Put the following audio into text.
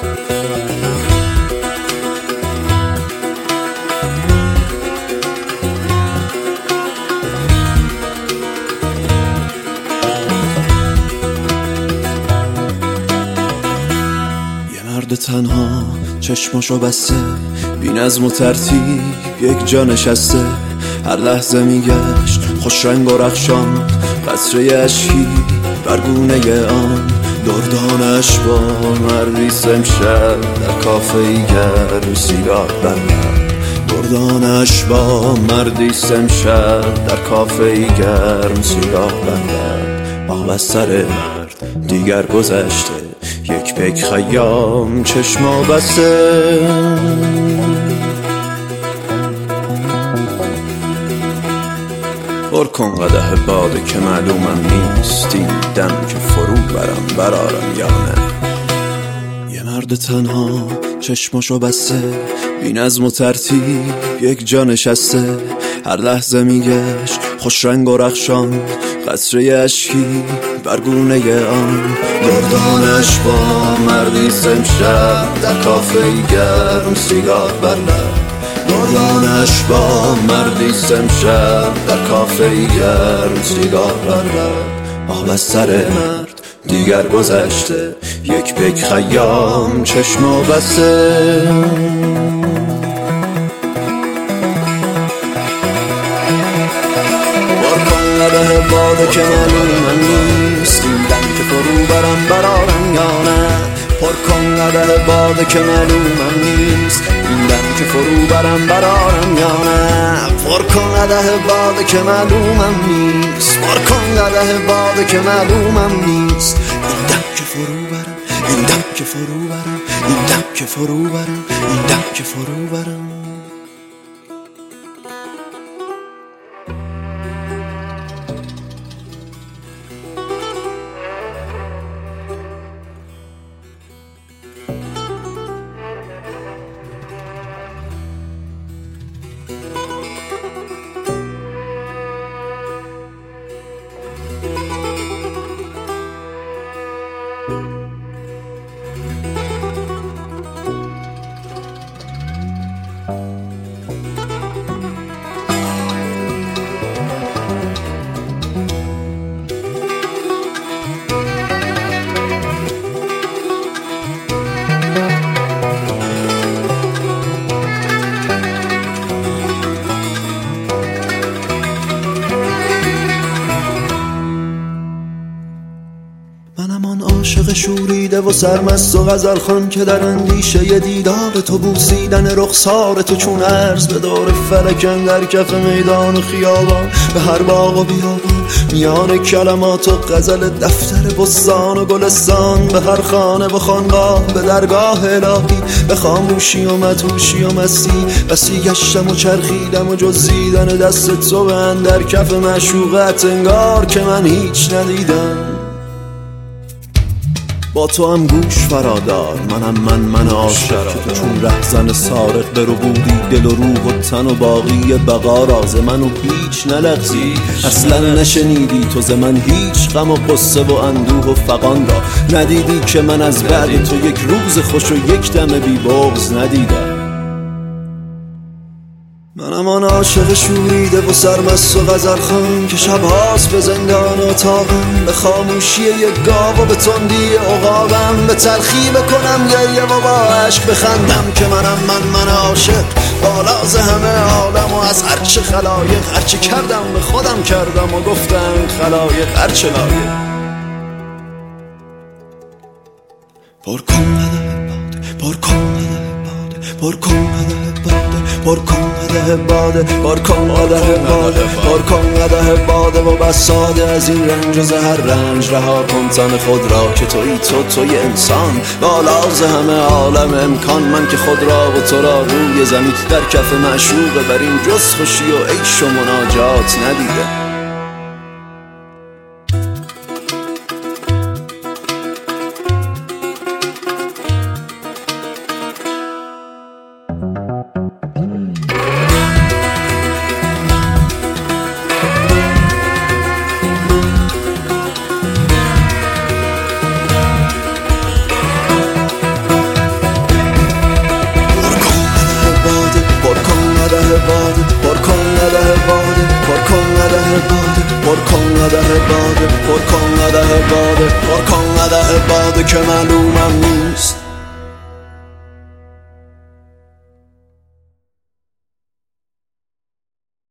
مرد تنها چشماشو بسته، بی نظم و ترتیب یک جا نشسته، هر لحظه میگشت خوش رنگ و رخشان، قطره اشکی برگونه آن دردانش با مردی سمشب در کافه ای گرم سیگار بندد، دردانش با مردی سمشب در کافه ای گرم سیگار بندد. آب از سر مرد دیگر گذشته، یک پیک خیام چشما بسته. پر کن قدح باده که معلومم نیست این دم که فرو برم برارم یا نه. یه مرد تنها چشماشو بسته، بی نظم و ترتیب یک جا نشسته، هر لحظه میگشت خوش رنگ و رخشان، قطره اشکی برگونه آن دردانش با مردی سمشب در کافه ای گرم سیگار بندد، دردانش با مردی سمشب در کافه ای گرم سیگار بندد. آب از سر مرد دیگر گذشته، یک پیک خیام چشما بسته. قدح باده که معلومم نیست این دم که فرو برم برارم یا نه. پر کن قدح باده که معلومم نیست این دم که فرو برم برارم یا نه. پر کن قدح باده که معلومم نیست، پر کن قدح باده که معلومم نیست این دم که فرو برم، این دم که فرو برم، این دم که فرو برم، این دم که فرو برم. منم آن عاشق شوریده و سرمست و غزل خوان که در اندیشه ی دیدار تو بوسیدن رخسار تو چون عرض به دور فلکن در کف میدان و خیابان، به هر باغ و بیابان میان کلمات و غزل دفتر بستان و گلستان، به هر خانه و خانقاه به درگاه الهی، به خاموشی و مدهوشی و مستی بسی گشتم و چرخیدم و جز دیدن دست تو به اندر کف معشوقت انگار که من هیچ ندیدم. با تو هم گوش فرادار منم من عاشق که تو چون رهزن سارق برو بودی دل و روح و تن و باقی بقا راز منو هیچ نلغزی، اصلا نشنیدی تو ز من هیچ غم و قصه و اندوه و فغان را، ندیدی که من از بعد تو یک روز خوش و یک دم بی بغض ندیدم. منم آن عاشق شوریده و سرمست و غزل خوان که شبهاست به زندان اتاقم، به خاموشی یک گاو و به تندی عقابم، به تلخی بکنم گریه و با عشق بخندم که من عاشق بالاز همه عالم و از هرچه خلایق هرچه کردم به خودم کردم و گفتم خلایق هرچه لایق. پر کن قدح باده، پر کن قدح باده، پر کن قدح باده، پر کن قدح باده، پر کن قدح باده، پر کن قدح باده و بس ساده از این رنج و زهر رنج رها کن تن خود را که توی انسان بالاز همه عالم امکان، من که خود را و تو را روی زمین در کف معشوقه بر این جز خوشی و عیش و مناجات ندیدم. پر کن قدح باده که معلومم نیست